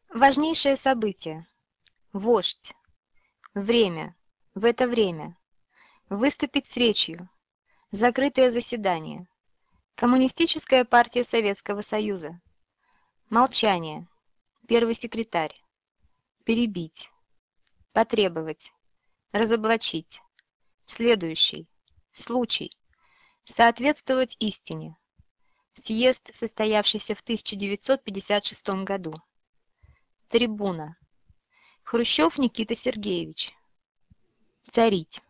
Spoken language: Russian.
Важнейшее событие. Вождь. Время. В это время. Выступить с речью. Закрытое заседание. Коммунистическая партия Советского Союза. Молчание. Первый секретарь. Перебить. Потребовать. Разоблачить. Следующий. Случай. Соответствовать истине. Съезд, состоявшийся в 1956 году. Трибуна. Хрущев Никита Сергеевич. Царить.